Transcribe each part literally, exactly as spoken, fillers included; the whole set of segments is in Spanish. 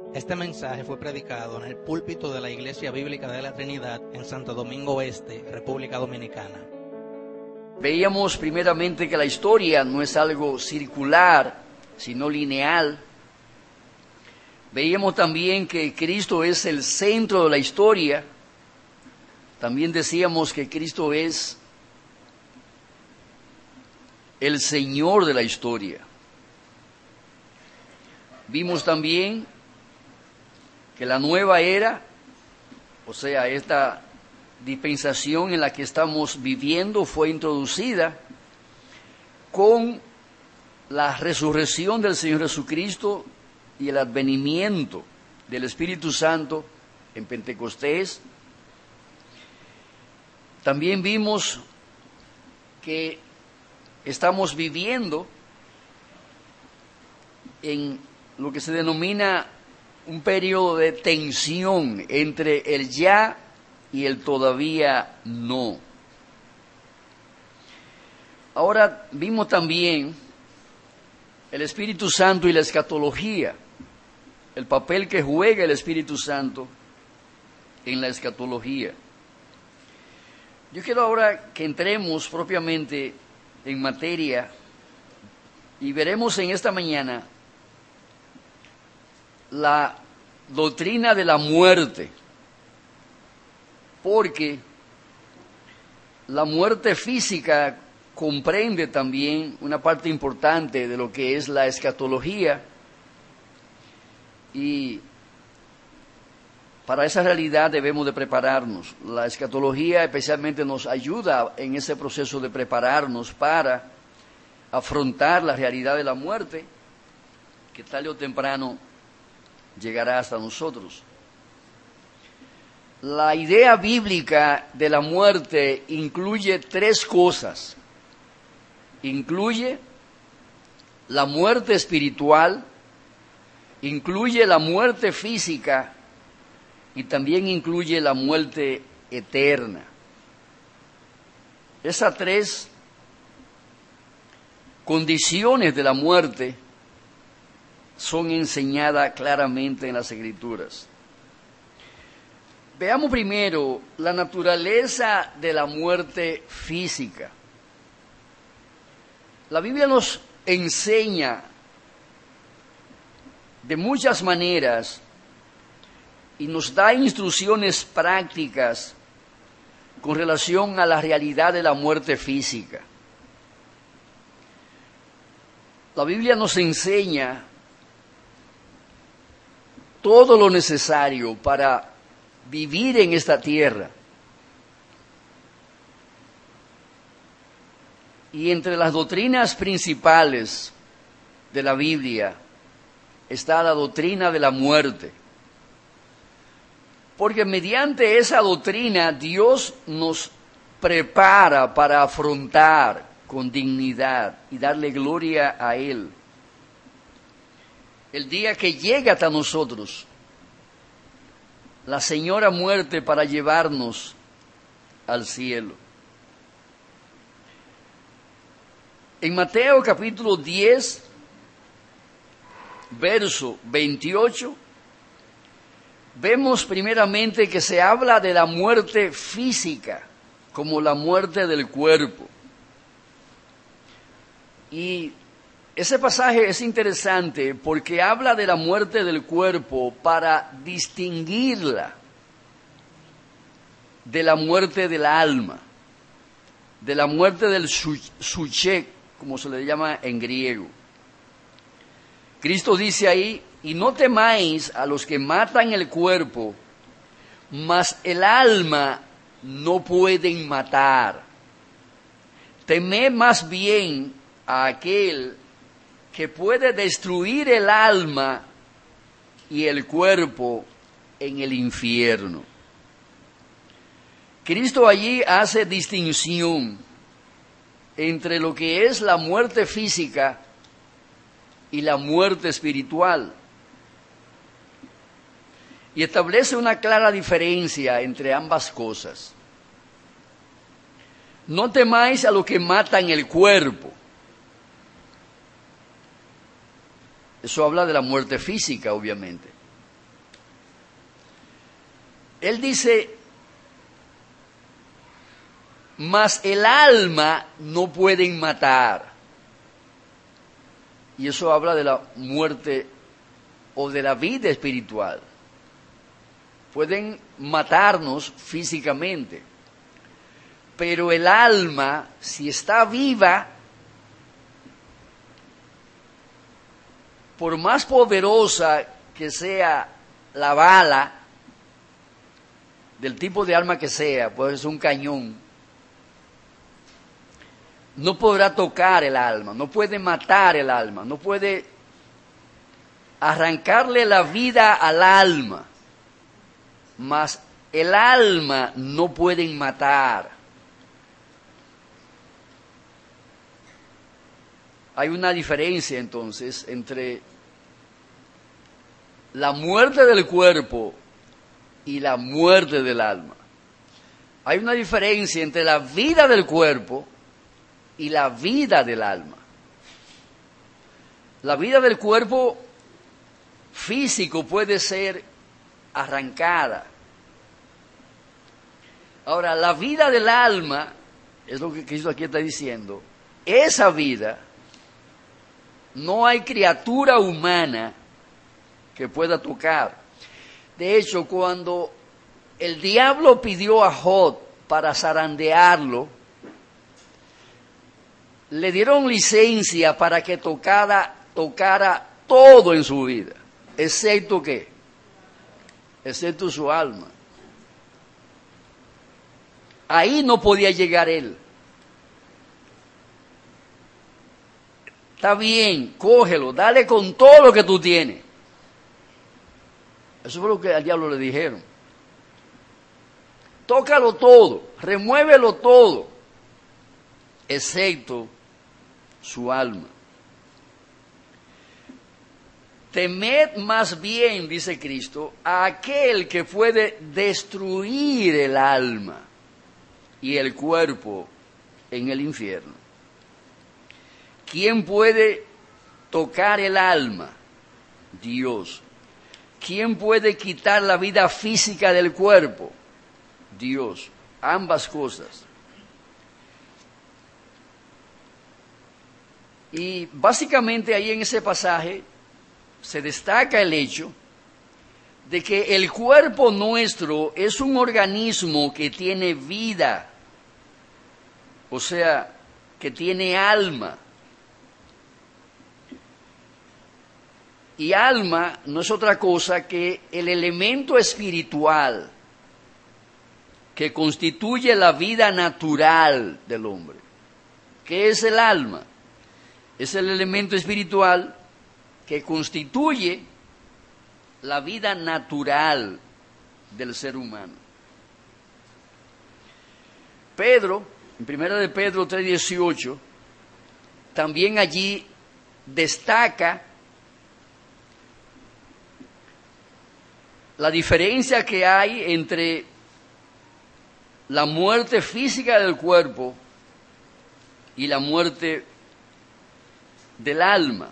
Este mensaje fue predicado en el púlpito de la Iglesia Bíblica de la Trinidad en Santo Domingo Este, República Dominicana. Veíamos primeramente que la historia no es algo circular, sino lineal. Veíamos también que Cristo es el centro de la historia. También decíamos que Cristo es el Señor de la historia. Vimos también que la nueva era, o sea, esta dispensación en la que estamos viviendo, fue introducida con la resurrección del Señor Jesucristo y el advenimiento del Espíritu Santo en Pentecostés. También vimos que estamos viviendo en lo que se denomina un periodo de tensión entre el ya y el todavía no. Ahora vimos también el Espíritu Santo y la escatología, el papel que juega el Espíritu Santo en la escatología. Yo quiero ahora que entremos propiamente en materia y veremos en esta mañana la doctrina de la muerte, porque la muerte física comprende también una parte importante de lo que es la escatología, y para esa realidad debemos de prepararnos. La escatología especialmente nos ayuda en ese proceso de prepararnos para afrontar la realidad de la muerte, que tarde o temprano llegará hasta nosotros. La idea bíblica de la muerte incluye tres cosas. Incluye la muerte espiritual, incluye la muerte física y también incluye la muerte eterna. Esas tres condiciones de la muerte son enseñadas claramente en las Escrituras. Veamos primero la naturaleza de la muerte física. La Biblia nos enseña de muchas maneras y nos da instrucciones prácticas con relación a la realidad de la muerte física. La Biblia nos enseña todo lo necesario para vivir en esta tierra. Y entre las doctrinas principales de la Biblia está la doctrina de la muerte. Porque mediante esa doctrina Dios nos prepara para afrontar con dignidad y darle gloria a Él el día que llega hasta nosotros la señora muerte para llevarnos al cielo. En Mateo capítulo diez, verso veintiocho, vemos primeramente que se habla de la muerte física como la muerte del cuerpo. Y ese pasaje es interesante porque habla de la muerte del cuerpo para distinguirla de la muerte del alma, de la muerte del suche, como se le llama en griego. Cristo dice ahí: y no temáis a los que matan el cuerpo, mas el alma no pueden matar. Temed más bien a aquel que puede destruir el alma y el cuerpo en el infierno. Cristo allí hace distinción entre lo que es la muerte física y la muerte espiritual. Y establece una clara diferencia entre ambas cosas. No temáis a los que matan el cuerpo. Eso habla de la muerte física, obviamente. Él dice, mas el alma no pueden matar. Y eso habla de la muerte o de la vida espiritual. Pueden matarnos físicamente, pero el alma, si está viva, por más poderosa que sea la bala, del tipo de arma que sea, puede ser un cañón, no podrá tocar el alma, no puede matar el alma, no puede arrancarle la vida al alma, mas el alma no pueden matar. Hay una diferencia entonces entre la muerte del cuerpo y la muerte del alma. Hay una diferencia entre la vida del cuerpo y la vida del alma. La vida del cuerpo físico puede ser arrancada. Ahora, la vida del alma, es lo que Cristo aquí está diciendo, esa vida, no hay criatura humana que pueda tocar. De hecho, cuando el diablo pidió a Job para zarandearlo, le dieron licencia para que tocara, tocara todo en su vida, excepto ¿qué? Excepto su alma. Ahí no podía llegar él. Está bien, cógelo, dale con todo lo que tú tienes. Eso fue lo que al diablo le dijeron. Tócalo todo, remuévelo todo, excepto su alma. Temed más bien, dice Cristo, a aquel que puede destruir el alma y el cuerpo en el infierno. ¿Quién puede tocar el alma? Dios. ¿Quién puede quitar la vida física del cuerpo? Dios. Ambas cosas. Y básicamente ahí en ese pasaje se destaca el hecho de que el cuerpo nuestro es un organismo que tiene vida, o sea, que tiene alma. Y alma no es otra cosa que el elemento espiritual que constituye la vida natural del hombre. ¿Qué es el alma? Es el elemento espiritual que constituye la vida natural del ser humano. Pedro, en primera de Pedro tres dieciocho, también allí destaca la diferencia que hay entre la muerte física del cuerpo y la muerte del alma.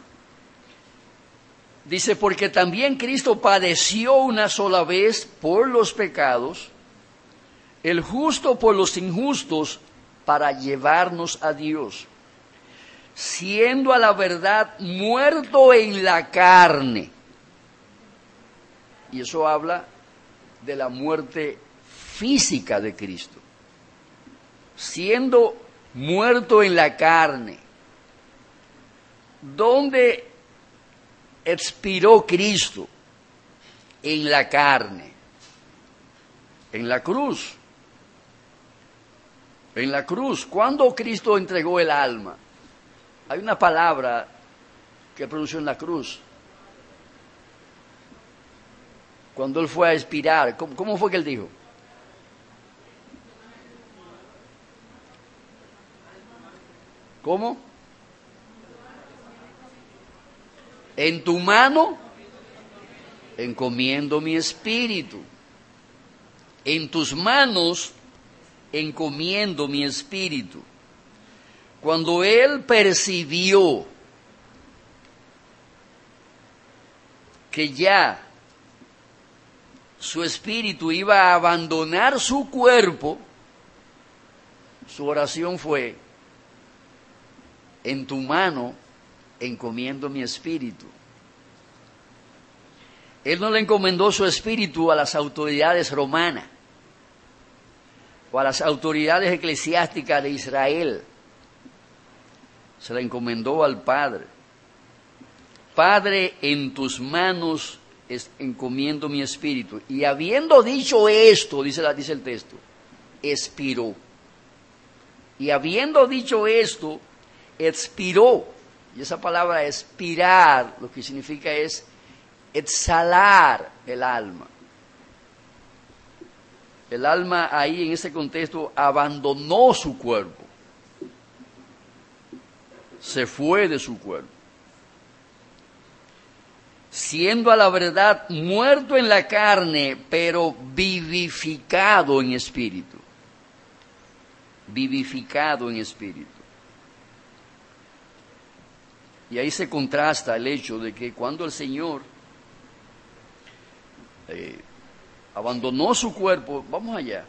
Dice, porque también Cristo padeció una sola vez por los pecados, el justo por los injustos, para llevarnos a Dios, siendo a la verdad muerto en la carne. Y eso habla de la muerte física de Cristo. Siendo muerto en la carne. ¿Dónde expiró Cristo? En la carne. En la cruz. En la cruz. ¿Cuándo Cristo entregó el alma? Hay una palabra que pronunció en la cruz. Cuando él fue a expirar, ¿cómo, cómo fue que él dijo? ¿Cómo? En tu mano encomiendo mi espíritu. En tus manos encomiendo mi espíritu. Cuando él percibió que ya su espíritu iba a abandonar su cuerpo, su oración fue: en tu mano encomiendo mi espíritu. Él no le encomendó su espíritu a las autoridades romanas o a las autoridades eclesiásticas de Israel. Se la encomendó al Padre. Padre, en tus manos encomiendo mi espíritu. Y habiendo dicho esto, dice, la, dice el texto, expiró. Y habiendo dicho esto, expiró. Y esa palabra expirar, lo que significa es exhalar el alma. El alma ahí en ese contexto abandonó su cuerpo. Se fue de su cuerpo. Siendo a la verdad muerto en la carne, pero vivificado en espíritu. Vivificado en espíritu. Y ahí se contrasta el hecho de que cuando el Señor eh, abandonó su cuerpo, vamos allá,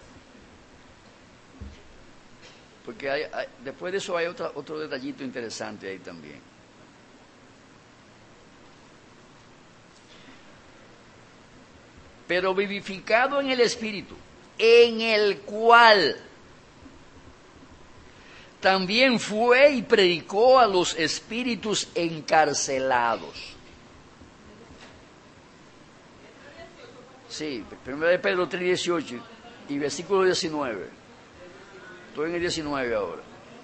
porque hay, hay, después de eso hay otra, otro detallito interesante ahí también. Pero vivificado en el Espíritu, en el cual también fue y predicó a los espíritus encarcelados. Sí, primero de Pedro tres dieciocho y versículo diecinueve. Estoy en el diecinueve ahora.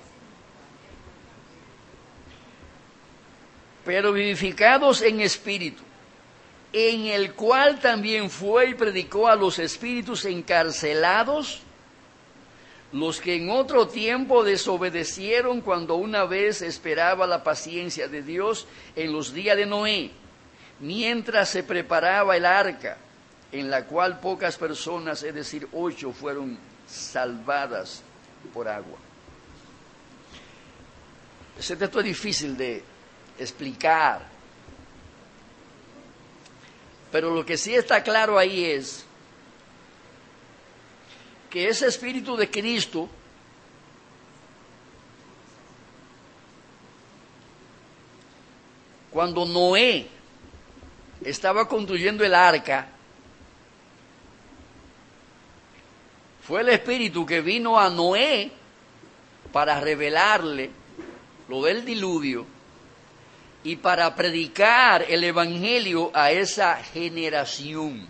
Pero vivificados en espíritu, en el cual también fue y predicó a los espíritus encarcelados, los que en otro tiempo desobedecieron cuando una vez esperaba la paciencia de Dios en los días de Noé, mientras se preparaba el arca, en la cual pocas personas, es decir, ocho, fueron salvadas por agua. Ese texto es difícil de explicar, pero lo que sí está claro ahí es que ese Espíritu de Cristo cuando Noé estaba construyendo el arca, fue el Espíritu que vino a Noé para revelarle lo del diluvio y para predicar el Evangelio a esa generación.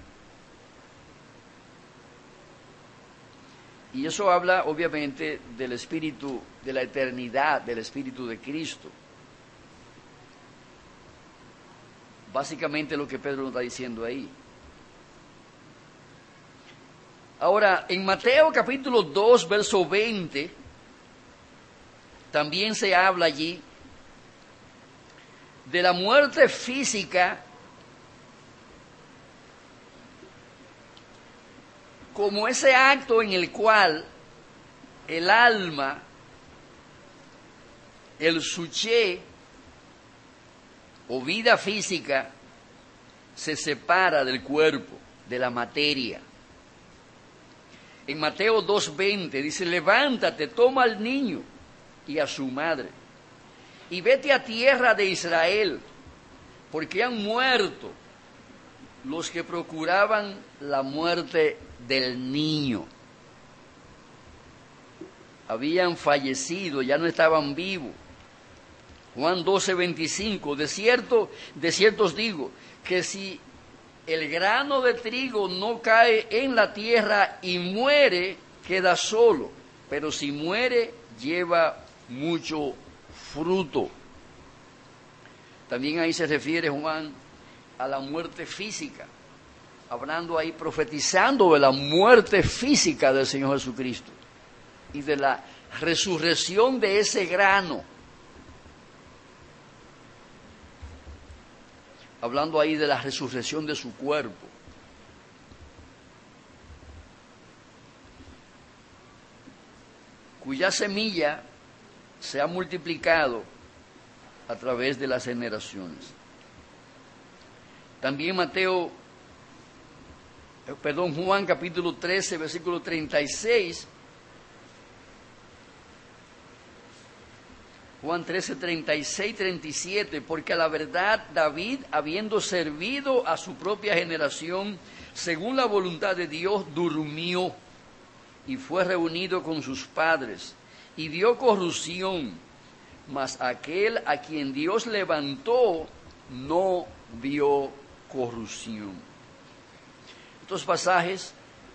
Y eso habla obviamente del Espíritu de la eternidad, del Espíritu de Cristo. Básicamente lo que Pedro nos está diciendo ahí. Ahora, en Mateo capítulo dos, verso veinte, también se habla allí de la muerte física como ese acto en el cual el alma, el suché o vida física se separa del cuerpo, de la materia. En Mateo dos veinte dice: levántate, toma al niño y a su madre y vete a tierra de Israel, porque han muerto los que procuraban la muerte del niño. Habían fallecido, ya no estaban vivos. Juan doce veinticinco, de cierto, de cierto os digo, que si el grano de trigo no cae en la tierra y muere, queda solo, pero si muere, lleva mucho fruto. También ahí se refiere Juan a la muerte física, hablando ahí, profetizando de la muerte física del Señor Jesucristo y de la resurrección de ese grano. Hablando ahí de la resurrección de su cuerpo. Cuya semilla se ha multiplicado a través de las generaciones. También Mateo perdón, Juan capítulo trece, versículo treinta y seis. Juan trece, treinta y seis, treinta y siete, porque a la verdad David, habiendo servido a su propia generación, según la voluntad de Dios, durmió y fue reunido con sus padres y vio corrupción, mas aquel a quien Dios levantó no vio corrupción. Estos pasajes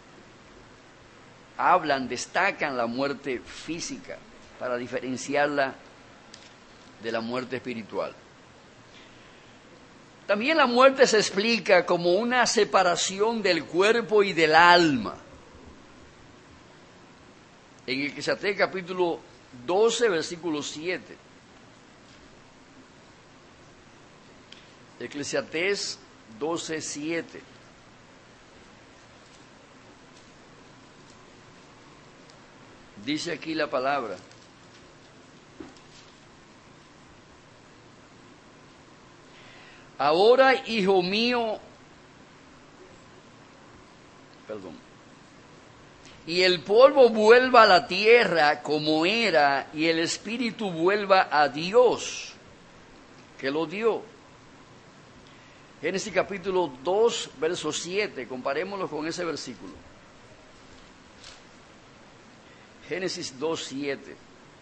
hablan, destacan la muerte física para diferenciarla de la muerte espiritual. También la muerte se explica como una separación del cuerpo y del alma. En Eclesiastés capítulo doce, versículo siete. Eclesiastés doce, siete. Dice aquí la palabra: ahora, hijo mío, perdón, y el polvo vuelva a la tierra como era, y el espíritu vuelva a Dios, que lo dio. Génesis capítulo dos, verso siete, comparémoslo con ese versículo. Génesis dos, siete.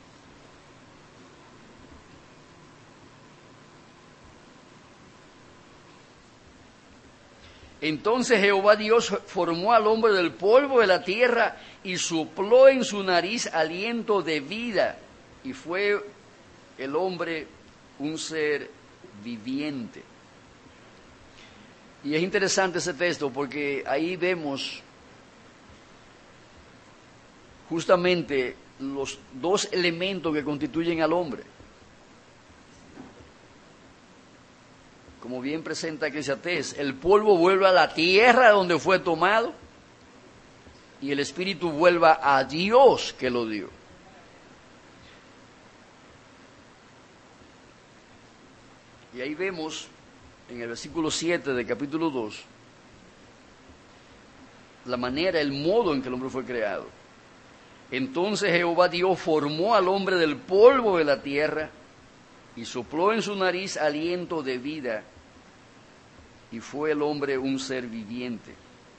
Entonces Jehová Dios formó al hombre del polvo de la tierra y sopló en su nariz aliento de vida, y fue el hombre un ser viviente. Y es interesante ese texto porque ahí vemos justamente los dos elementos que constituyen al hombre. Como bien presenta Eclesiastés, el polvo vuelve a la tierra donde fue tomado y el espíritu vuelva a Dios que lo dio. Y ahí vemos en el versículo siete del capítulo dos la manera, el modo en que el hombre fue creado. Entonces Jehová Dios formó al hombre del polvo de la tierra y sopló en su nariz aliento de vida, y fue el hombre un ser viviente.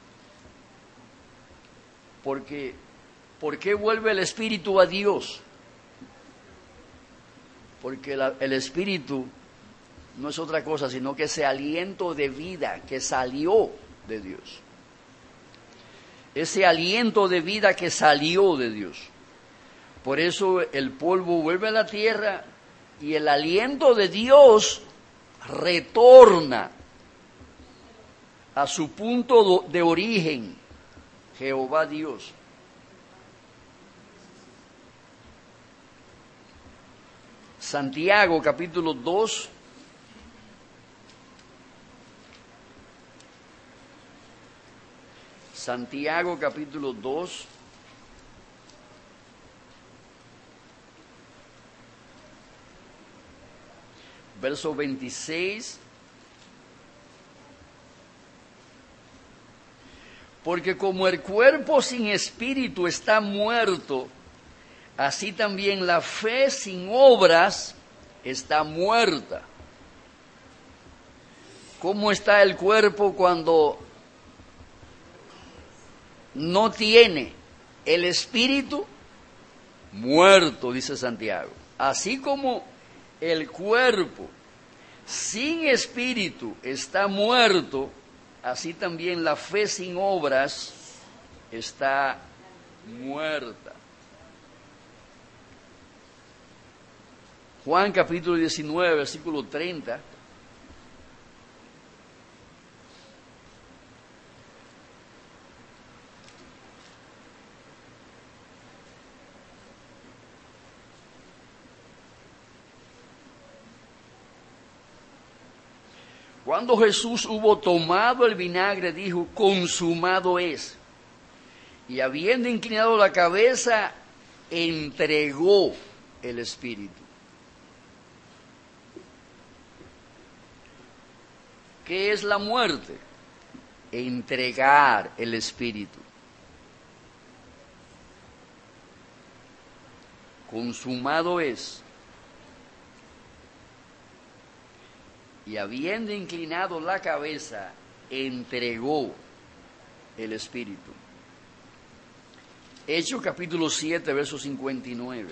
Porque, ¿por qué vuelve el espíritu a Dios? Porque la, el espíritu no es otra cosa sino que ese aliento de vida que salió de Dios. Ese aliento de vida que salió de Dios. Por eso el polvo vuelve a la tierra y el aliento de Dios retorna a su punto de origen, Jehová Dios. Santiago capítulo dos, Santiago capítulo dos, verso veintiséis. Porque como el cuerpo sin espíritu está muerto, así también la fe sin obras está muerta. ¿Cómo está el cuerpo cuando no tiene el espíritu? Muerto, dice Santiago. Así como el cuerpo sin espíritu está muerto, así también la fe sin obras está muerta. Juan capítulo diecinueve, versículo treinta. Cuando Jesús hubo tomado el vinagre, dijo: consumado es. Y habiendo inclinado la cabeza, entregó el espíritu. ¿Qué es la muerte? entregar el Espíritu. Consumado es. Y habiendo inclinado la cabeza, entregó el Espíritu. Hechos capítulo siete, verso cincuenta y nueve.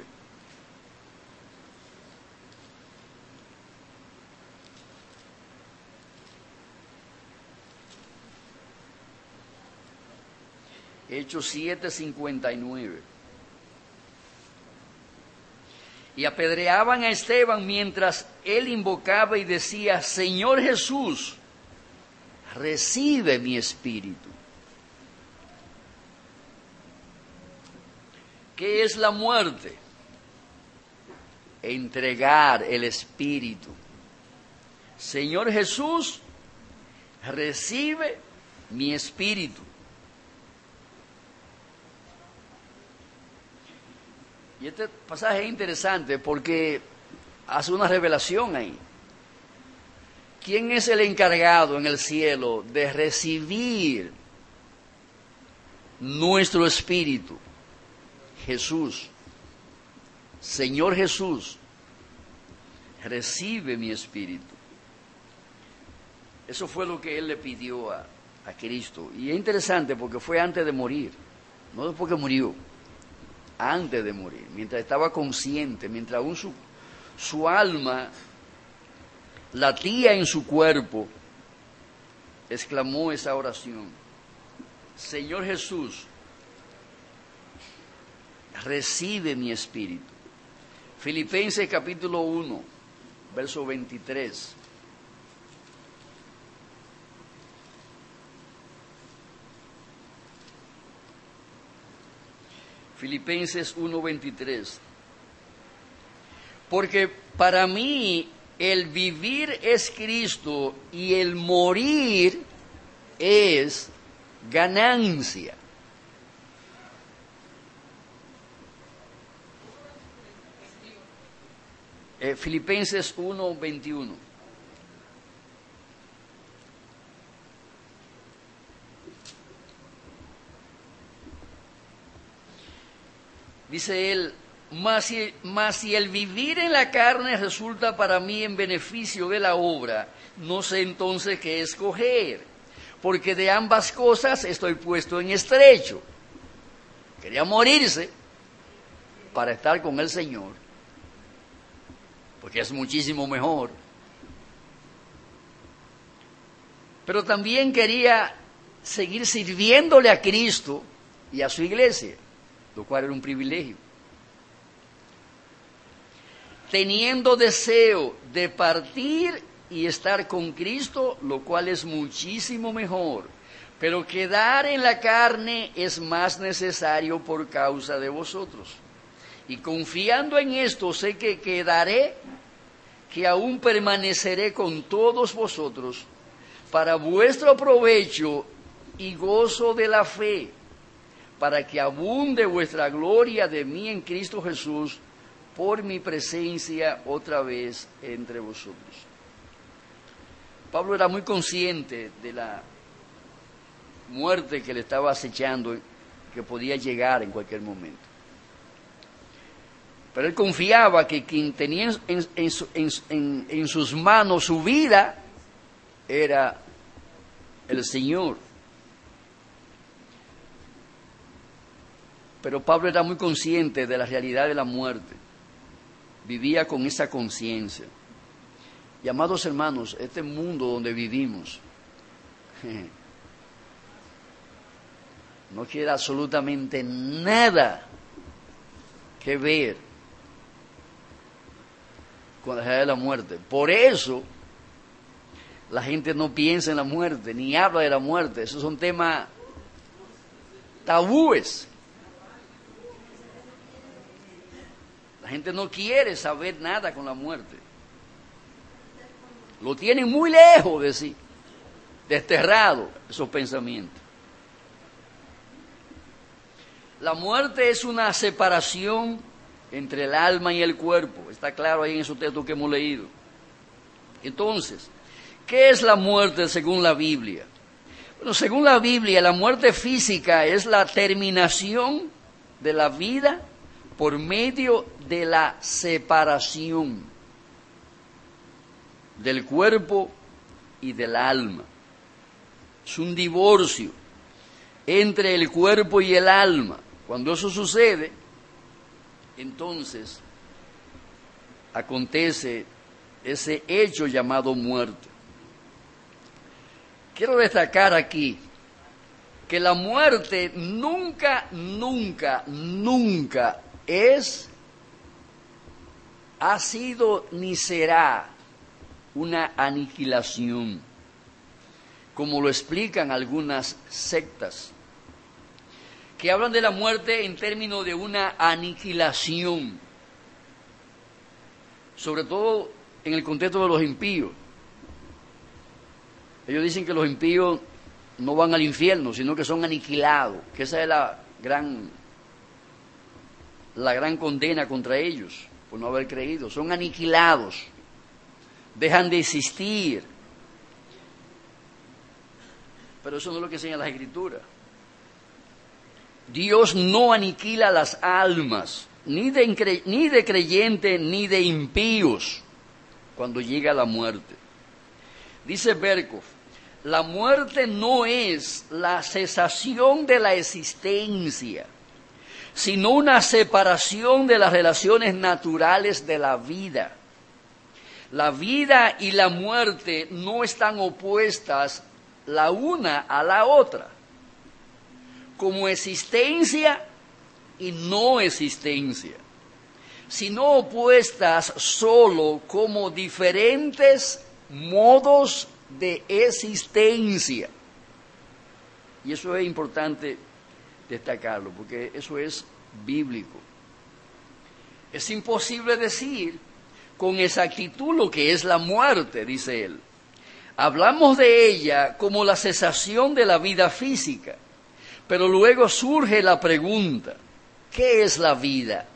Hechos siete, cincuenta y nueve. Y apedreaban a Esteban mientras él invocaba y decía: Señor Jesús, recibe mi espíritu. ¿Qué es la muerte? Entregar el espíritu. Señor Jesús, recibe mi espíritu. Y este pasaje es interesante porque hace una revelación ahí. ¿Quién es el encargado en el cielo de recibir nuestro espíritu? Jesús. Señor Jesús, recibe mi espíritu. Eso fue lo que él le pidió a, a Cristo. Y es interesante porque fue antes de morir, no después que murió, antes de morir, mientras estaba consciente, mientras aún su, su alma latía en su cuerpo, exclamó esa oración: Señor Jesús, recibe mi espíritu. Filipenses capítulo uno, verso veintitrés. Filipenses uno, veintitrés. Porque para mí el vivir es Cristo y el morir es ganancia. Eh, Filipenses uno, veintiuno. Dice él: mas si, mas si el vivir en la carne resulta para mí en beneficio de la obra, no sé entonces qué escoger, porque de ambas cosas estoy puesto en estrecho. Quería morirse para estar con el Señor, porque es muchísimo mejor. Pero también quería seguir sirviéndole a Cristo y a su iglesia, lo cual era un privilegio. Teniendo deseo de partir y estar con Cristo, lo cual es muchísimo mejor, pero quedar en la carne es más necesario por causa de vosotros. Y confiando en esto, sé que quedaré, que aún permaneceré con todos vosotros para vuestro provecho y gozo de la fe, para que abunde vuestra gloria de mí en Cristo Jesús por mi presencia otra vez entre vosotros. Pablo era muy consciente de la muerte que le estaba acechando, que podía llegar en cualquier momento. Pero él confiaba que quien tenía en, en, en, en, en sus manos su vida era el Señor. Pero Pablo era muy consciente de la realidad de la muerte. Vivía con esa conciencia. Y amados hermanos, este mundo donde vivimos no quiere absolutamente nada que ver con la realidad de la muerte. Por eso la gente no piensa en la muerte, ni habla de la muerte. Esos son temas tabúes. La gente no quiere saber nada con la muerte. Lo tienen muy lejos de sí, desterrado esos pensamientos. La muerte es una separación entre el alma y el cuerpo. Está claro ahí en esos textos que hemos leído. Entonces, ¿qué es la muerte según la Biblia? Bueno, según la Biblia, la muerte física es la terminación de la vida por medio de la separación del cuerpo y del alma. Es un divorcio entre el cuerpo y el alma. Cuando eso sucede, entonces acontece ese hecho llamado muerte. Quiero destacar aquí que la muerte nunca, nunca, nunca es, ha sido ni será una aniquilación, como lo explican algunas sectas, que hablan de la muerte en términos de una aniquilación, sobre todo en el contexto de los impíos. Ellos dicen que los impíos no van al infierno, sino que son aniquilados, que esa es la gran, la gran condena contra ellos, por no haber creído. Son aniquilados, dejan de existir. Pero eso no es lo que enseña las Escrituras. Dios no aniquila las almas, ni de, incre- ni de creyentes, ni de impíos, cuando llega la muerte. Dice Berkov, la muerte no es la cesación de la existencia, sino una separación de las relaciones naturales de la vida. La vida y la muerte no están opuestas la una a la otra, como existencia y no existencia, sino opuestas solo como diferentes modos de existencia. Y eso es importante destacarlo, porque eso es bíblico. Es imposible decir con exactitud lo que es la muerte, dice él. Hablamos de ella como la cesación de la vida física, pero luego surge la pregunta, ¿qué es la vida?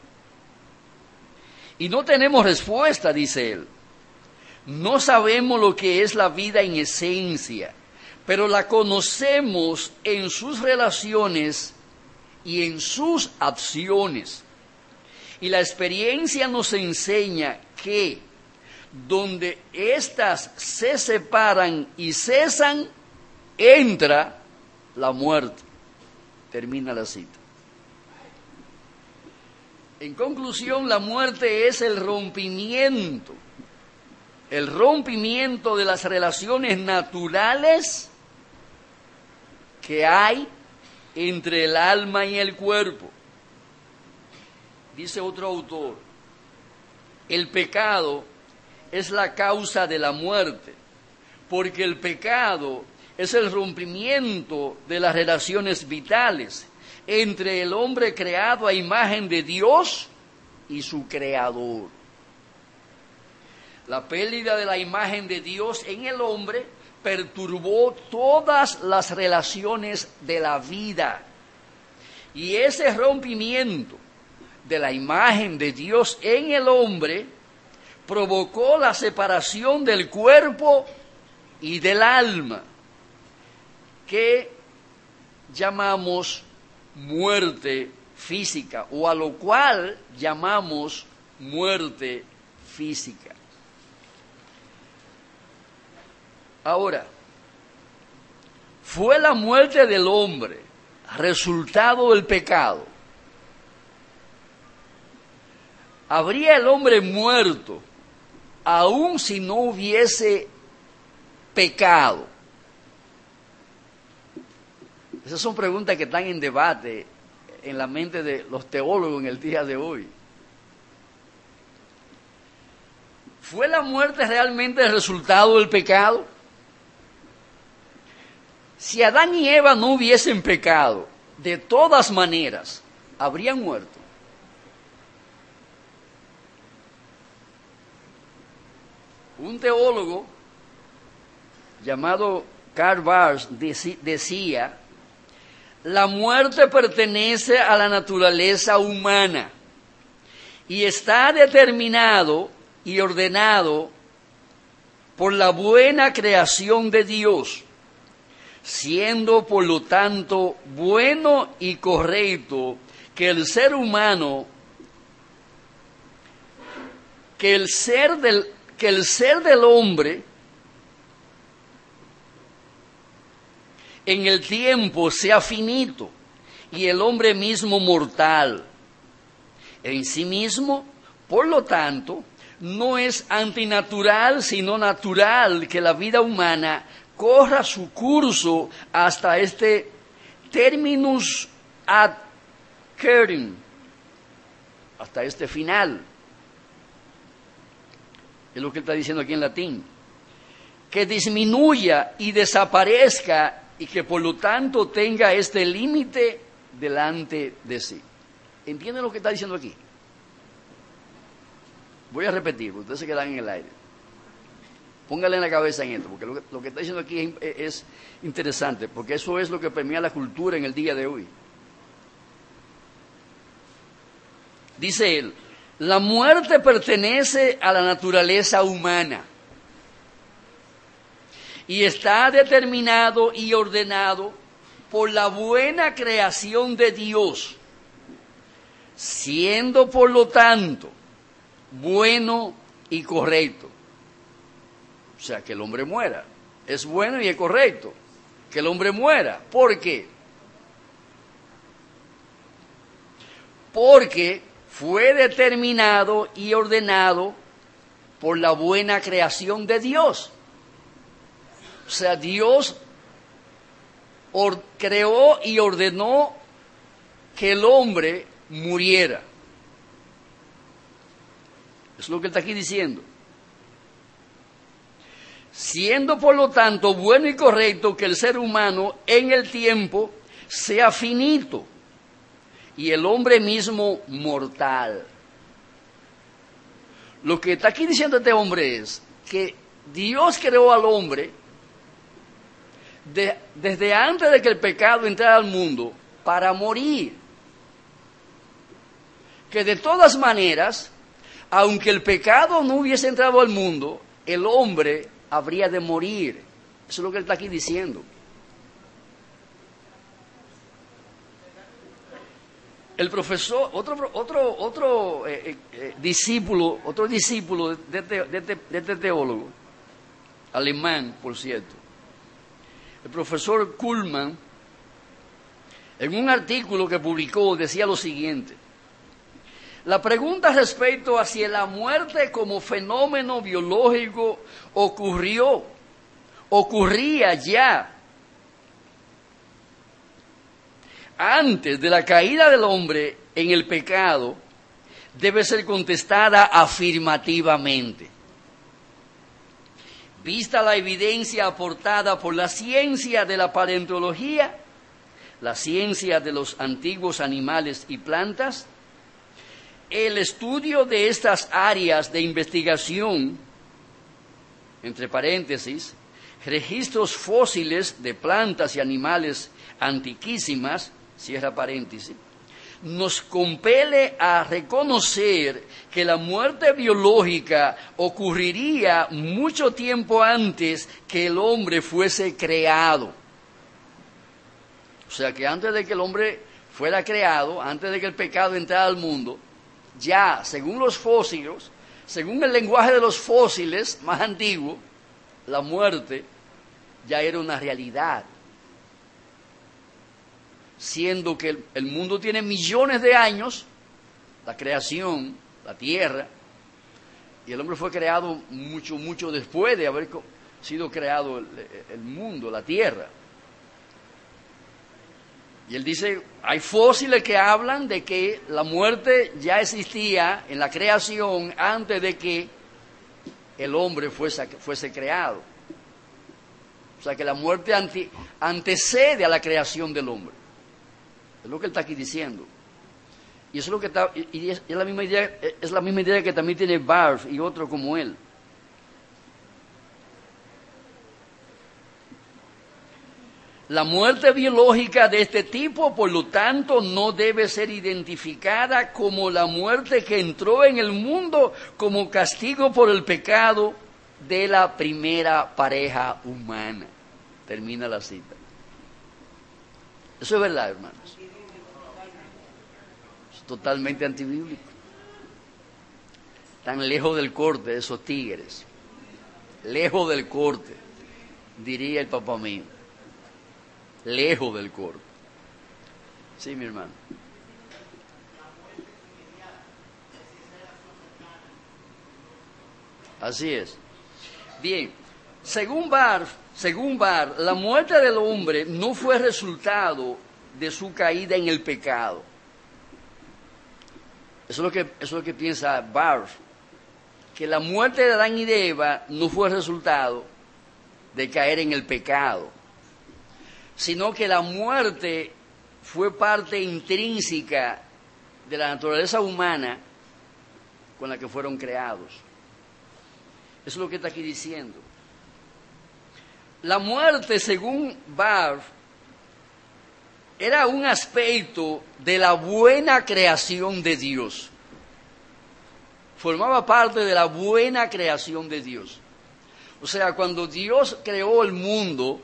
Y no tenemos respuesta, dice él. No sabemos lo que es la vida en esencia, pero la conocemos en sus relaciones y en sus acciones. Y la experiencia nos enseña que donde éstas se separan y cesan, entra la muerte. Termina la cita. En conclusión, la muerte es el rompimiento, el rompimiento de las relaciones naturales que hay entre el alma y el cuerpo. Dice otro autor, el pecado es la causa de la muerte, porque el pecado es el rompimiento de las relaciones vitales entre el hombre creado a imagen de Dios y su creador. La pérdida de la imagen de Dios en el hombre perturbó todas las relaciones de la vida. Y ese rompimiento de la imagen de Dios en el hombre provocó la separación del cuerpo y del alma, que llamamos muerte física, o a lo cual llamamos muerte física. Ahora, ¿fue la muerte del hombre resultado del pecado? ¿Habría el hombre muerto aun si no hubiese pecado? Esas son preguntas que están en debate en la mente de los teólogos en el día de hoy. ¿Fue la muerte realmente el resultado del pecado? Si Adán y Eva no hubiesen pecado, de todas maneras, habrían muerto. Un teólogo llamado Karl Barth decía, la muerte pertenece a la naturaleza humana y está determinado y ordenado por la buena creación de Dios. siendo por lo tanto bueno y correcto que el ser humano, que el ser del, que el ser del hombre en el tiempo sea finito y el hombre mismo mortal. En sí mismo, por lo tanto, no es antinatural, sino natural que la vida humana corra su curso hasta este terminus ad cœrim, hasta este final. Es lo que está diciendo aquí en latín. Que disminuya y desaparezca y que por lo tanto tenga este límite delante de sí. ¿Entienden lo que está diciendo aquí? Voy a repetir, ustedes se quedan en el aire. Póngale en la cabeza en esto, porque lo que, lo que está diciendo aquí es, es interesante, porque eso es lo que permea la cultura en el día de hoy. Dice él, la muerte pertenece a la naturaleza humana y está determinado y ordenado por la buena creación de Dios, siendo por lo tanto bueno y correcto. O sea, que el hombre muera. Es bueno y es correcto que el hombre muera. ¿Por qué? Porque fue determinado y ordenado por la buena creación de Dios. O sea, Dios or- creó y ordenó que el hombre muriera. Es lo que está aquí diciendo. Siendo por lo tanto bueno y correcto que el ser humano en el tiempo sea finito y el hombre mismo mortal. Lo que está aquí diciendo este hombre es que Dios creó al hombre de, desde antes de que el pecado entrara al mundo para morir. Que de todas maneras, aunque el pecado no hubiese entrado al mundo, el hombre habría de morir. Eso es lo que él está aquí diciendo. El profesor, otro, otro, otro eh, eh, discípulo, otro discípulo de este, de, este, de este teólogo, alemán, por cierto, el profesor Kuhlmann, en un artículo que publicó, decía lo siguiente: la pregunta respecto a si la muerte como fenómeno biológico ocurrió, ocurría ya antes de la caída del hombre en el pecado, debe ser contestada afirmativamente. Vista la evidencia aportada por la ciencia de la paleontología, la ciencia de los antiguos animales y plantas, el estudio de estas áreas de investigación, entre paréntesis, registros fósiles de plantas y animales antiquísimas, cierra paréntesis, nos compele a reconocer que la muerte biológica ocurriría mucho tiempo antes que el hombre fuese creado. O sea que antes de que el hombre fuera creado, antes de que el pecado entrara al mundo, ya, según los fósiles, según el lenguaje de los fósiles más antiguos, la muerte ya era una realidad. Siendo que el, el mundo tiene millones de años, la creación, la tierra, y el hombre fue creado mucho, mucho después de haber sido creado el, el mundo, la tierra. Y él dice, hay fósiles que hablan de que la muerte ya existía en la creación antes de que el hombre fuese, fuese creado. O sea que la muerte ante, antecede a la creación del hombre. Es lo que él está aquí diciendo. Y eso es lo que está, y es, es la misma idea, es la misma idea que también tiene Barth y otro como él. La muerte biológica de este tipo, por lo tanto, no debe ser identificada como la muerte que entró en el mundo como castigo por el pecado de la primera pareja humana. Termina la cita. Eso es verdad, hermanos. Es totalmente antibíblico. Tan lejos del corte de esos tigres. Lejos del corte, diría el papá mío. Lejos del corte. Sí, mi hermano. Así es. Bien, según Barth, según Barth, la muerte del hombre no fue resultado de su caída en el pecado. Eso es lo que, eso es lo que piensa Barth, que la muerte de Adán y de Eva no fue resultado de caer en el pecado, sino que la muerte fue parte intrínseca de la naturaleza humana con la que fueron creados. Eso es lo que está aquí diciendo. La muerte, según Barth, era un aspecto de la buena creación de Dios. Formaba parte de la buena creación de Dios. O sea, cuando Dios creó el mundo,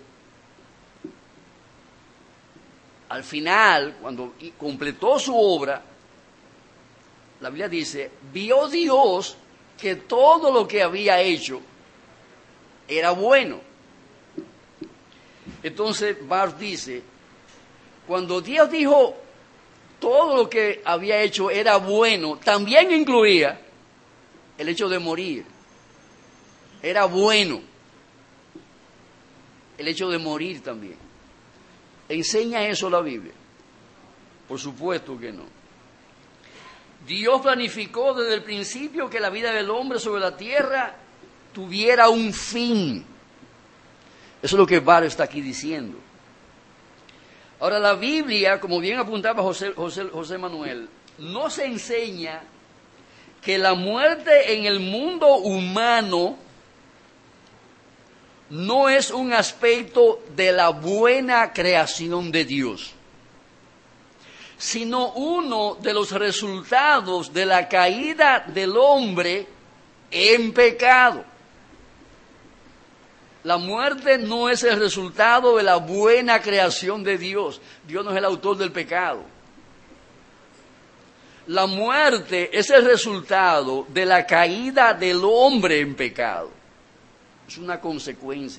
al final, cuando completó su obra, la Biblia dice, vio Dios que todo lo que había hecho era bueno. Entonces Barth dice, cuando Dios dijo todo lo que había hecho era bueno, también incluía el hecho de morir. Era bueno el hecho de morir también. ¿Enseña eso la Biblia? Por supuesto que no. Dios planificó desde el principio que la vida del hombre sobre la tierra tuviera un fin. Eso es lo que Barth está aquí diciendo. Ahora, la Biblia, como bien apuntaba José, José, José Manuel, no se enseña que la muerte en el mundo humano no es un aspecto de la buena creación de Dios, sino uno de los resultados de la caída del hombre en pecado. La muerte no es el resultado de la buena creación de Dios. Dios no es el autor del pecado. La muerte es el resultado de la caída del hombre en pecado. Es una consecuencia.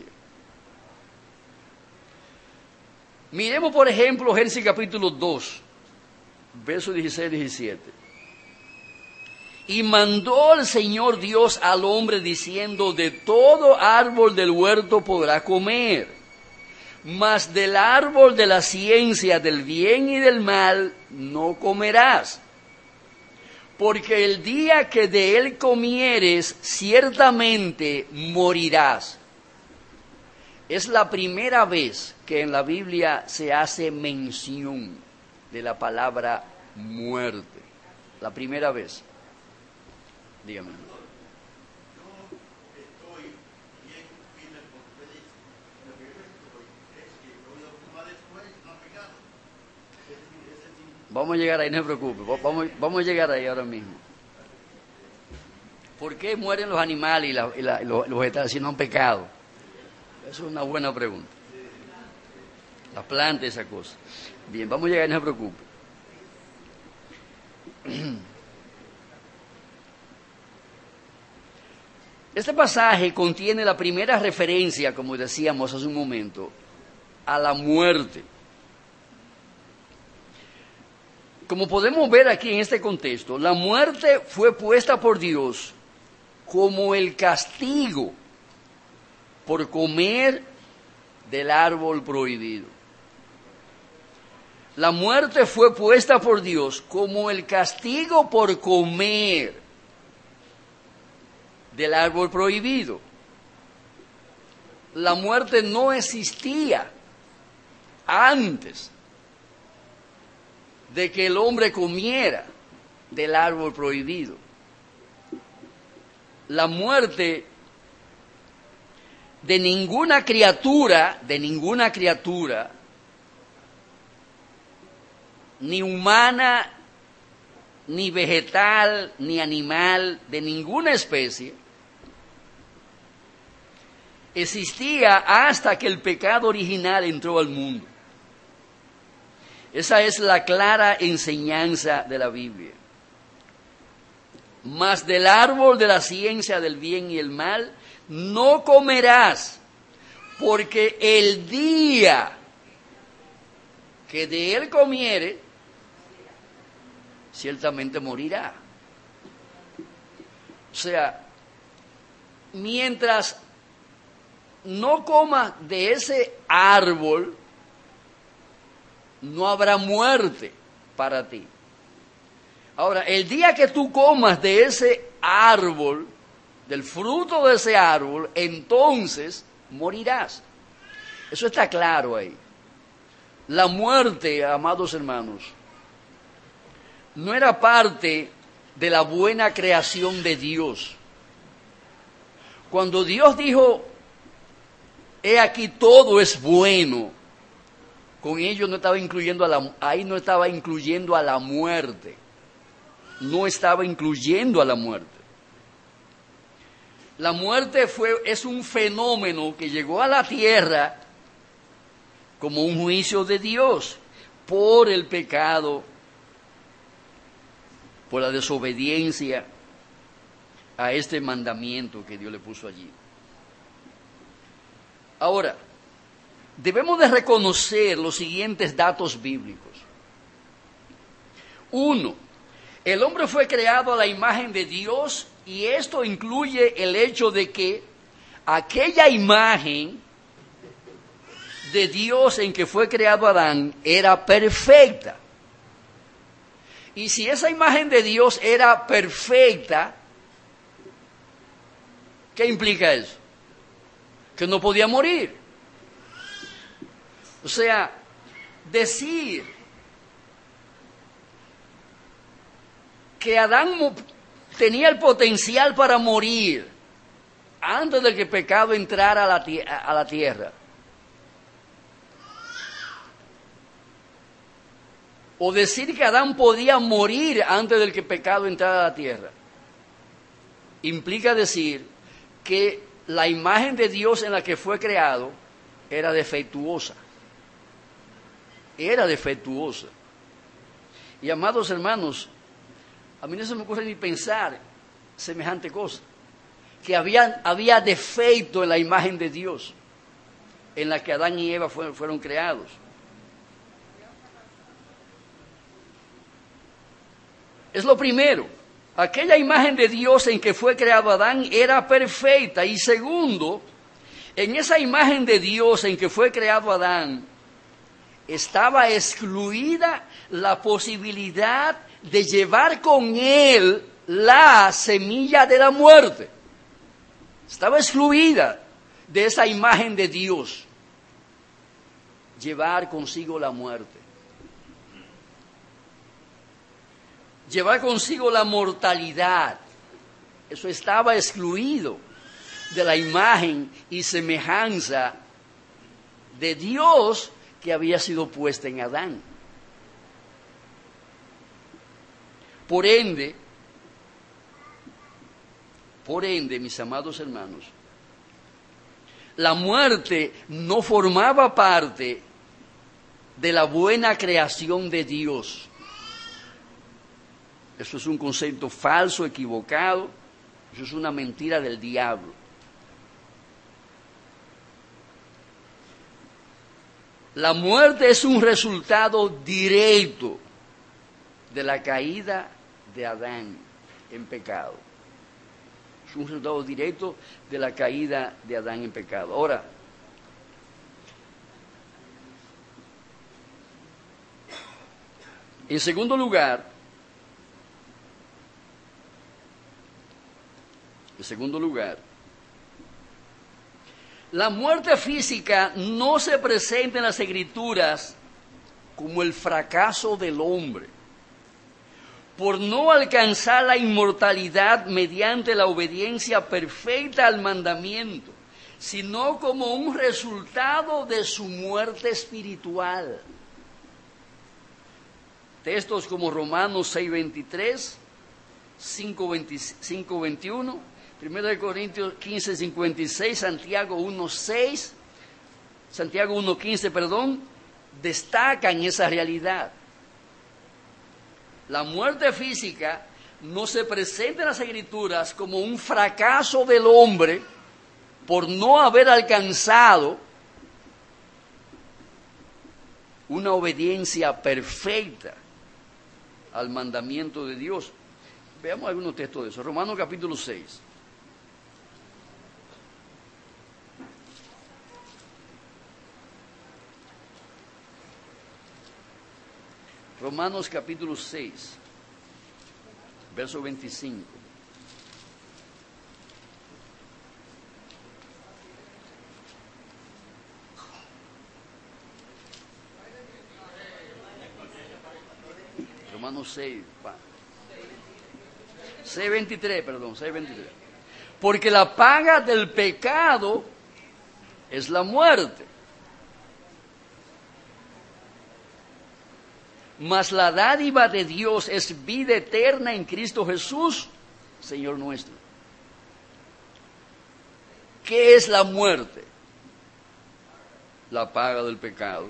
Miremos, por ejemplo, Génesis capítulo dos, versos dieciséis y diecisiete. Y mandó el Señor Dios al hombre diciendo, de todo árbol del huerto podrás comer, mas del árbol de la ciencia del bien y del mal no comerás. Porque el día que de él comieres, ciertamente morirás. Es la primera vez que en la Biblia se hace mención de la palabra muerte. La primera vez. Dígame. Vamos a llegar ahí, no se preocupe. Vamos, vamos a llegar ahí ahora mismo. ¿Por qué mueren los animales y, la, y, la, y los, los vegetales si no han pecado? Eso es una buena pregunta. Las plantas, esa cosa. Bien, vamos a llegar ahí, no se preocupe. Este pasaje contiene la primera referencia, como decíamos hace un momento, a la muerte. Como podemos ver aquí en este contexto, la muerte fue puesta por Dios como el castigo por comer del árbol prohibido. La muerte fue puesta por Dios como el castigo por comer del árbol prohibido. La muerte no existía antes de que el hombre comiera del árbol prohibido. La muerte de ninguna criatura, de ninguna criatura, ni humana, ni vegetal, ni animal, de ninguna especie, existía hasta que el pecado original entró al mundo. Esa es la clara enseñanza de la Biblia. Mas del árbol de la ciencia del bien y el mal no comerás, porque el día que de él comiere, ciertamente morirá. O sea, mientras no comas de ese árbol, no habrá muerte para ti. Ahora, el día que tú comas de ese árbol, del fruto de ese árbol, entonces morirás. Eso está claro ahí. La muerte, amados hermanos, no era parte de la buena creación de Dios. Cuando Dios dijo, he aquí todo es bueno, con ello no estaba incluyendo a la, ahí no estaba incluyendo a la muerte. No estaba incluyendo a la muerte. La muerte fue, es un fenómeno que llegó a la tierra como un juicio de Dios por el pecado, por la desobediencia a este mandamiento que Dios le puso allí. Ahora, debemos de reconocer los siguientes datos bíblicos. Uno, el hombre fue creado a la imagen de Dios y esto incluye el hecho de que aquella imagen de Dios en que fue creado Adán era perfecta. Y si esa imagen de Dios era perfecta, ¿qué implica eso? Que no podía morir. O sea, decir que Adán tenía el potencial para morir antes de que el pecado entrara a la, a la tierra, o decir que Adán podía morir antes del que el pecado entrara a la tierra, implica decir que la imagen de Dios en la que fue creado era defectuosa. Era defectuosa. Y amados hermanos, a mí no se me ocurre ni pensar semejante cosa, que había, había defecto en la imagen de Dios, en la que Adán y Eva fueron, fueron creados. Es lo primero, aquella imagen de Dios en que fue creado Adán era perfecta. Y segundo, en esa imagen de Dios en que fue creado Adán, estaba excluida la posibilidad de llevar con él la semilla de la muerte. Estaba excluida de esa imagen de Dios, llevar consigo la muerte, llevar consigo la mortalidad. Eso estaba excluido de la imagen y semejanza de Dios que había sido puesta en Adán. Por ende, por ende, mis amados hermanos, la muerte no formaba parte de la buena creación de Dios. Eso es un concepto falso, equivocado, eso es una mentira del diablo. La muerte es un resultado directo de la caída de Adán en pecado. Es un resultado directo de la caída de Adán en pecado. Ahora, en segundo lugar, en segundo lugar, la muerte física no se presenta en las Escrituras como el fracaso del hombre por no alcanzar la inmortalidad mediante la obediencia perfecta al mandamiento, sino como un resultado de su muerte espiritual. Textos como Romanos seis veintitrés, cinco veintiuno, Primera de Corintios quince cincuenta y seis, Santiago uno seis, Santiago uno quince, perdón, destacan esa realidad. La muerte física no se presenta en las Escrituras como un fracaso del hombre por no haber alcanzado una obediencia perfecta al mandamiento de Dios. Veamos algunos textos de eso. Romanos capítulo seis. Romanos capítulo seis, verso veinticinco. Romanos seis, seis veintitrés, perdón, seis veintitrés. Porque la paga del pecado es la muerte, mas la dádiva de Dios es vida eterna en Cristo Jesús, Señor nuestro. ¿Qué es la muerte? La paga del pecado.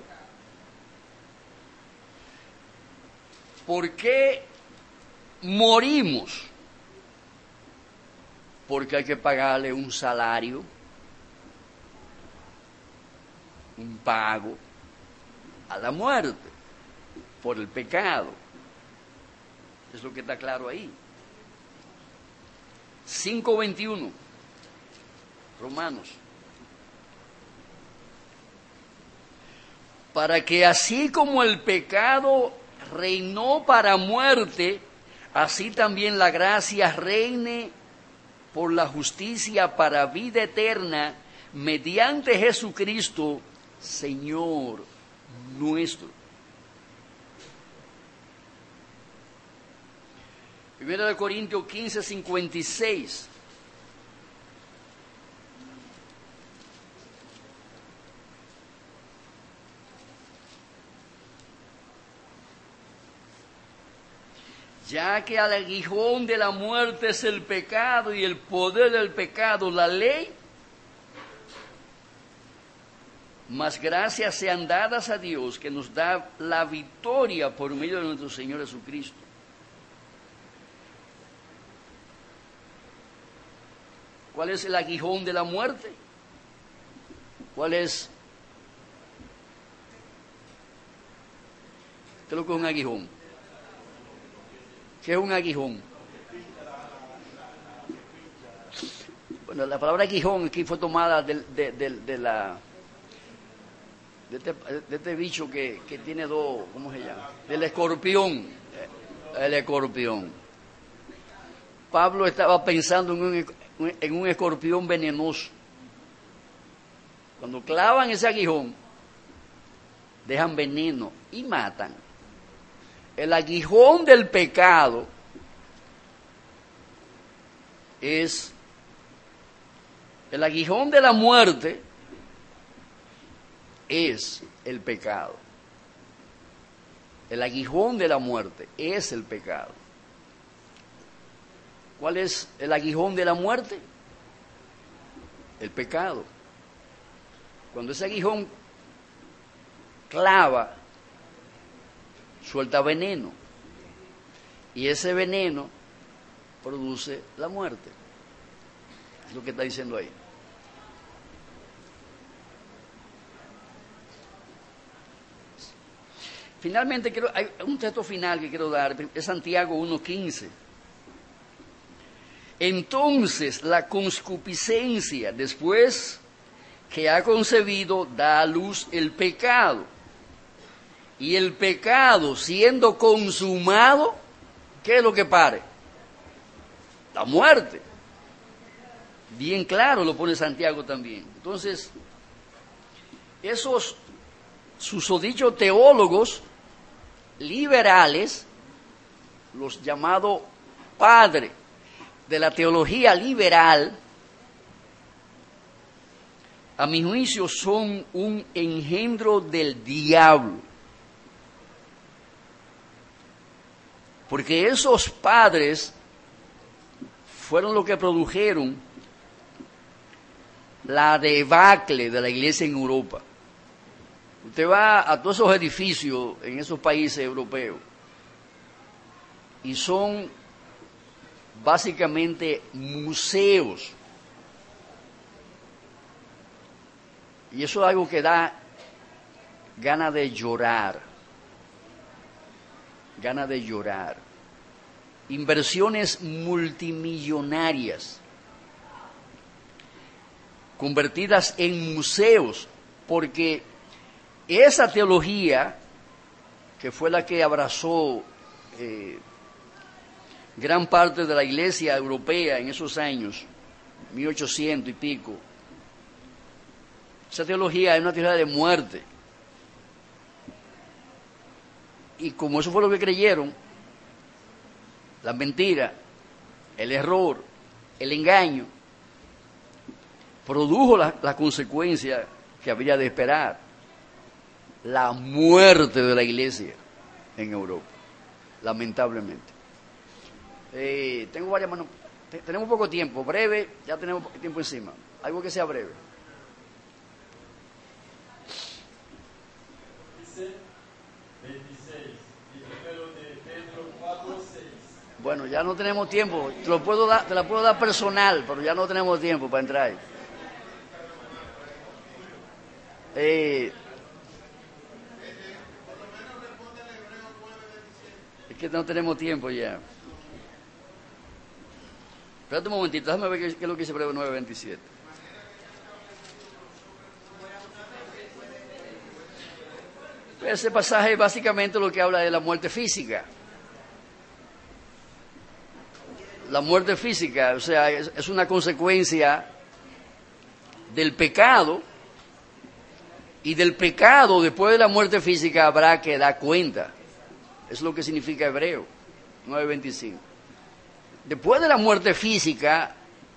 ¿Por qué morimos? Porque hay que pagarle un salario, un pago a la muerte por el pecado. Es lo que está claro ahí. cinco veintiuno, Romanos. Para que así como el pecado reinó para muerte, así también la gracia reine por la justicia para vida eterna, mediante Jesucristo, Señor nuestro. Primera de Corintios quince, cincuenta y seis. Ya que al aguijón de la muerte es el pecado y el poder del pecado la ley, mas gracias sean dadas a Dios que nos da la victoria por medio de nuestro Señor Jesucristo. ¿Cuál es el aguijón de la muerte? ¿Cuál es? ¿Qué es lo que es un aguijón? ¿Qué es un aguijón? Bueno, la palabra aguijón aquí fue tomada de, de, de, de la de este, de este bicho que, que tiene dos, ¿cómo se llama? Del escorpión. El escorpión. Pablo estaba pensando en un, en un escorpión venenoso. Cuando clavan ese aguijón, dejan veneno y matan. El aguijón del pecado es el aguijón de la muerte, es el pecado. El aguijón de la muerte es el pecado. ¿Cuál es el aguijón de la muerte? El pecado. Cuando ese aguijón clava, suelta veneno, y ese veneno produce la muerte. Es lo que está diciendo ahí. Finalmente, quiero, hay un texto final que quiero dar, es Santiago uno quince. Entonces, la concupiscencia, después que ha concebido, da a luz el pecado. Y el pecado, siendo consumado, ¿qué es lo que pare? La muerte. Bien claro lo pone Santiago también. Entonces, esos susodichos teólogos liberales, los llamados padres de la teología liberal, a mi juicio son un engendro del diablo. Porque esos padres fueron los que produjeron la debacle de la iglesia en Europa. Usted va a todos esos edificios en esos países europeos y son básicamente museos. Y eso es algo que da ganas de llorar, ganas de llorar. Inversiones multimillonarias convertidas en museos, porque esa teología, que fue la que abrazó eh, gran parte de la iglesia europea en esos años, mil ochocientos y pico, esa teología es una teología de muerte. Y como eso fue lo que creyeron, la mentira, el error, el engaño, produjo la, la consecuencia que habría de esperar: la muerte de la iglesia en Europa, lamentablemente. Eh, tengo varias manos, te, tenemos poco tiempo, breve, ya tenemos tiempo encima, algo que sea breve. Bueno, ya no tenemos tiempo, te lo puedo dar, te la puedo dar personal, pero ya no tenemos tiempo para entrar. Eh, es que no tenemos tiempo ya. Espérate un momentito, déjame ver qué, qué es lo que dice Hebreo nueve veintisiete. Ese pasaje es básicamente lo que habla de la muerte física. La muerte física, o sea, es, es una consecuencia del pecado, y del pecado, después de la muerte física, habrá que dar cuenta. Es lo que significa Hebreo nueve veinticinco. Después de la muerte física,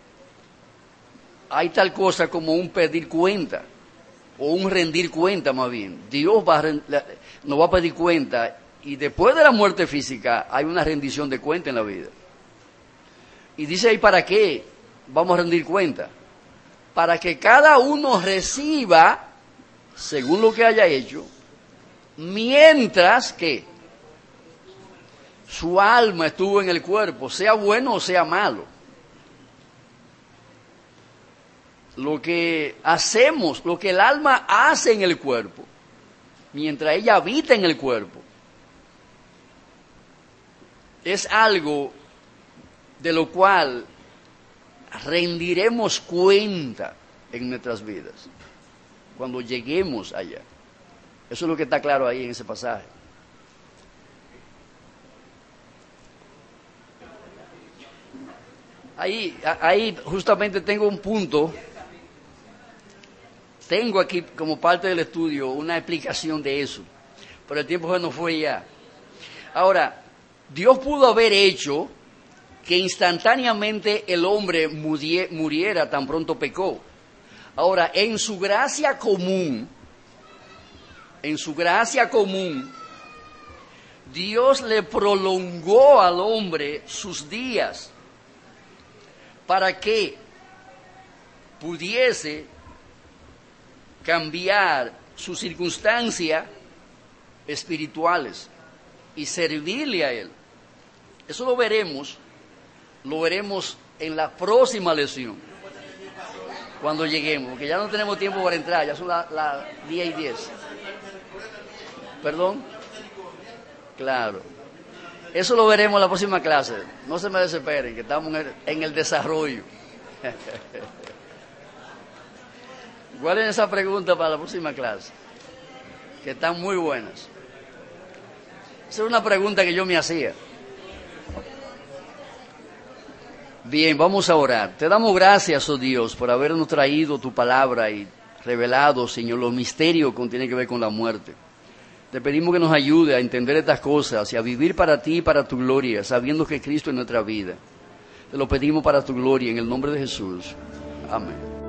hay tal cosa como un pedir cuenta, o un rendir cuenta más bien. Dios va a, nos va a pedir cuenta, y después de la muerte física hay una rendición de cuenta en la vida. Y dice ahí, ¿para qué vamos a rendir cuenta? Para que cada uno reciba según lo que haya hecho, mientras que su alma estuvo en el cuerpo, sea bueno o sea malo. Lo que hacemos, lo que el alma hace en el cuerpo, mientras ella habita en el cuerpo, es algo de lo cual rendiremos cuenta en nuestras vidas cuando lleguemos allá. Eso es lo que está claro ahí en ese pasaje. Ahí, ahí justamente tengo un punto. Tengo aquí como parte del estudio una explicación de eso, pero el tiempo se nos fue ya. Ahora, Dios pudo haber hecho que instantáneamente el hombre muriera tan pronto pecó. Ahora, en su gracia común, en su gracia común, Dios le prolongó al hombre sus días para que pudiese cambiar sus circunstancias espirituales y servirle a Él. Eso lo veremos, lo veremos en la próxima lección, cuando lleguemos, porque ya no tenemos tiempo para entrar, ya son las la diez y diez. ¿Perdón? Claro. Eso lo veremos en la próxima clase. No se me desesperen, que estamos en el, en el desarrollo. Guarden esa pregunta para la próxima clase, que están muy buenas. Esa es una pregunta que yo me hacía. Bien, vamos a orar. Te damos gracias, oh Dios, por habernos traído tu palabra y revelado, Señor, los misterios que tienen que ver con la muerte. Te pedimos que nos ayude a entender estas cosas y a vivir para ti y para tu gloria, sabiendo que Cristo es nuestra vida. Te lo pedimos para tu gloria, en el nombre de Jesús. Amén.